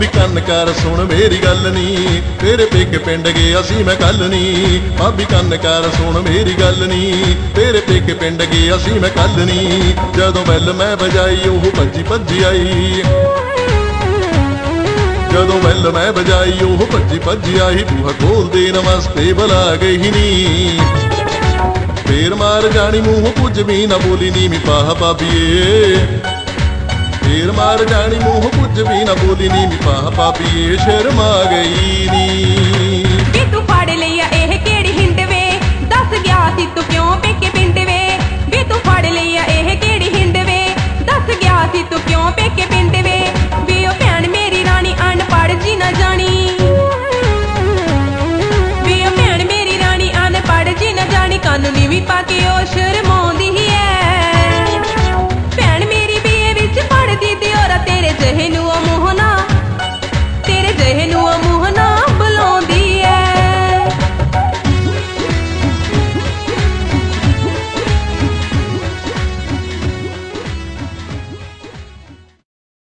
भाभी कन्न कर सुन मेरी गल नी, तेरे पेके पिंड गया सी मैं कल नी। भाभी कन्न कर सुन मेरी गल नी, तेरे पेके पिंड गया सी मैं कल नी। जदों बैल मैं बजाई ओह भज्जी भज्जी आई, जदों बैल मैं बजाई ओह भज्जी भज्जी आई। बूहा खोल देन वास्ते बुला गई नी, फेर मार जानी मूँह कुछ भी ना बोली नी। मी पाह भाभीए फेर मार जानी मूँह कुछ भी ना बोली नी। मी पाह भाभीए शर्मा गई नी। जे तू फड़ लिया एह केड़ी हिंड वे, दस गया सी तू क्यों पेके पिंड वे। वे तू फड़ लिया एह केड़ी हिंड वे, दस गया सी तू क्यों पेके पिंड वे। वे ओ भैन मेरी रानी अनपढ़ जी ना जानी, वे ओ भैन मेरी रानी अनपढ़ जी ना जानी। कानूनी भी पाके ओ